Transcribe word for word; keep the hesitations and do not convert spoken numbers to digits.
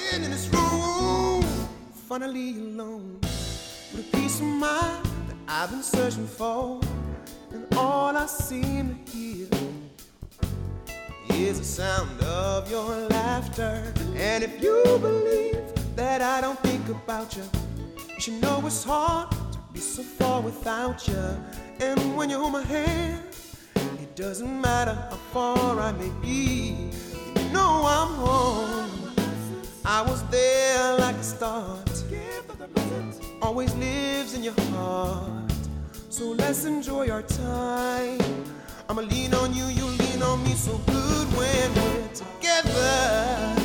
laying in this room, finally alone, with a peace of mind that I've been searching for. And all I seem to hear is the sound of your laughter. And if you believe that I don't think about you, you should know it's hard to be so far without you. And when you hold my hand, it doesn't matter how far I may be, you know I'm home. I was there like a start, always lives in your heart. So let's enjoy our time. I'ma lean on you, you lean on me, so good when we're together.